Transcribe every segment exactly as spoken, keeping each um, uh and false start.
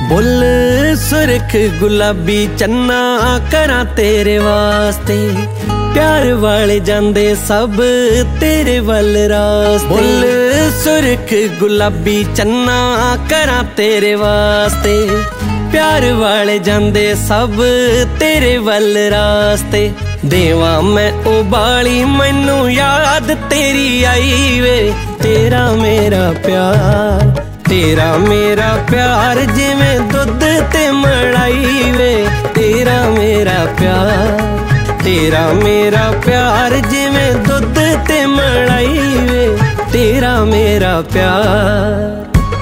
Bull सुरख गुलाबी चन्ना करा तेरे वास्ते, प्यार वाले जांदे सब तेरे वल रास्ते। बुल सुरख गुलाबी चन्ना करा तेरे वास्ते, प्यार वाले जांदे सब तेरे वल रास्ते। देवा मैं उबाली मैनू याद तेरी आई वे, तेरा मेरा प्यार तेरा मेरा प्यार जिवें दुध ते मलाई वे। तेरा मेरा प्यार तेरा मेरा प्यार जिवें दुध ते मलाई वे। तेरा मेरा प्यार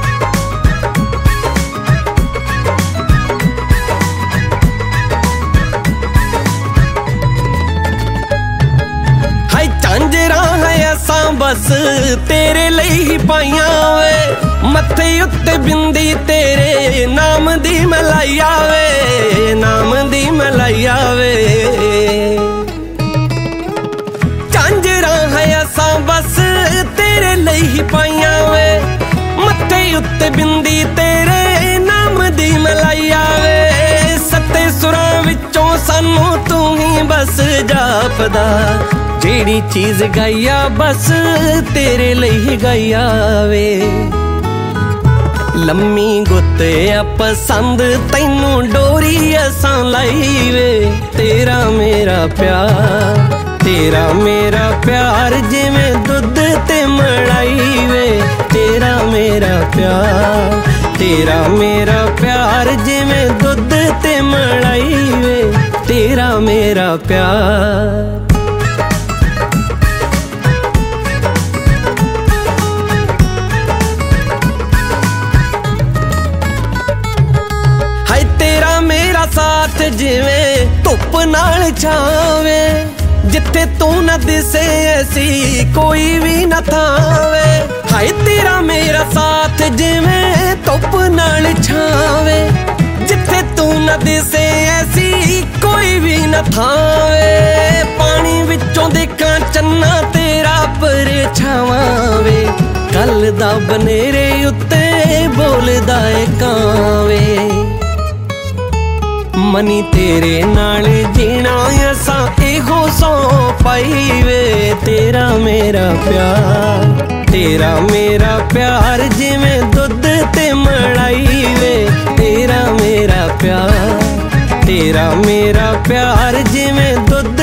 झांजरा है असां बस तेरे लिए ही पाइया वे, मथे उत्ते बिंदी तेरे नाम दी मलाई आवे, नाम दी मलाई आवे। झांजरा है असां बस तेरे लिए ही पाइया वे, मथे उत्ते बिंदी तेरे नाम दी मलाई आवे। सत्ते सुरां विचों सानू तू ही बस जापदा, जेड़ी चीज गाइया बस तेरे लिए गाइया वे। लम्मी गुत आ पसंद तैनू डोरी असां लाई वे। तेरा मेरा प्यार तेरा मेरा प्यार जिवें दुध ते मलाई वे। तेरा मेरा प्यार तेरा मेरा प्यार जिवें दुध ते मलाई वे। तेरा मेरा प्यार साथ जिवें धुप नाल छावे, जिथे तू न दिसे ऐसी कोई भी न थावे। हाय तेरा मेरा साथ जिवें धुप नाल छावे, जिथे तू न दिसे ऐसी कोई भी न थावे। पानी विचों देखा चन्ना तेरा परछावां, कल दा बनेरे उत्ते बोलदा ए कावे। मनी तेरे नाल जीना असां इहो सौ पाई वे। तेरा मेरा प्यार तेरा मेरा प्यार जिवें दुध ते मलाई वे। तेरा मेरा प्यार तेरा मेरा प्यार जिवें दुध